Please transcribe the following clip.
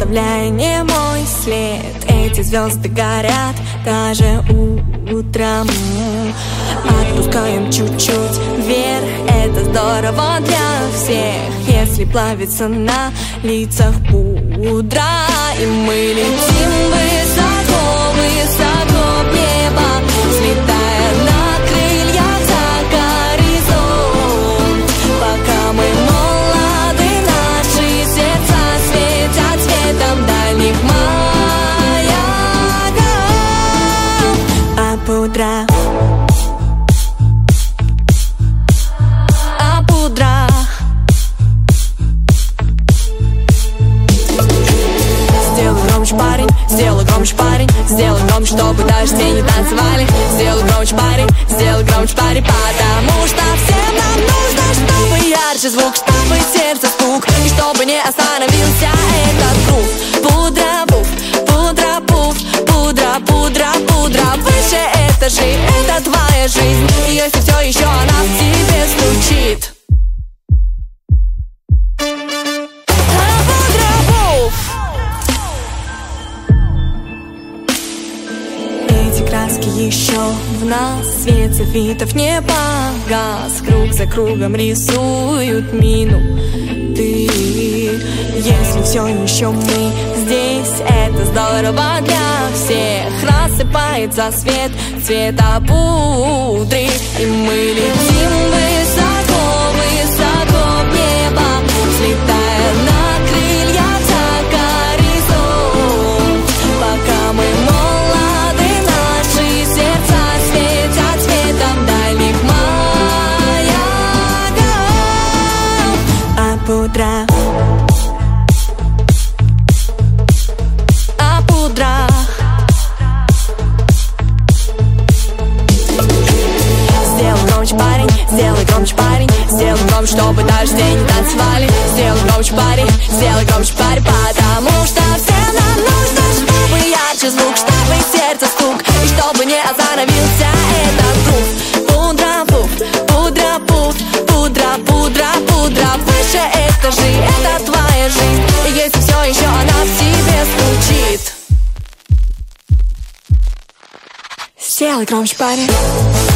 оставляя немой след. Эти звезды горят даже утром. Отпускаем чуть-чуть вверх, это здорово для всех. Если плавится на лицах пудра, и мы летим высоко, высоко в небо, взлетая на крыльях за горизонт. Пока мы молоды, наши сердца светят светом дальних маяков. А пудра, парень, сделай громче, парень, сделай громче, чтобы даже все не танцевали. Сделай громче, парень, сделай громче, парень, потому что всем нам нужно, чтобы ярче звук, чтобы сердце стук, и чтобы не остановился этот грув. Пудра, пуф, пудра, пуф, пудра, пудра, пудра, выше этажей, это твоя жизнь, и если все еще она в тебе стучит. Краски еще в нас, свет софитов не погас. Круг за кругом рисуют минуты. Если все еще мы здесь, это здорово для всех. Рассыпается свет цвета пудры, и мы летим высоко, высоко в небо, взлетая на крыльях за горизонт. Пока мы пудра, а пудра. Сделай громче, парень, сделай громче, парень, сделай громче, чтобы даже все не танцевали. Сделай громче, парень, сделай громче, парень, потому что всем нам нужно, чтобы ярче звук, чтобы сердце стук, и чтобы не остановился этот грув. Пудра, пуф, пудра, пуф, пудра, пудра, пудра, выше этажей, это твоя жизнь, и если все еще она в тебе стучит. Сделай громче, парень.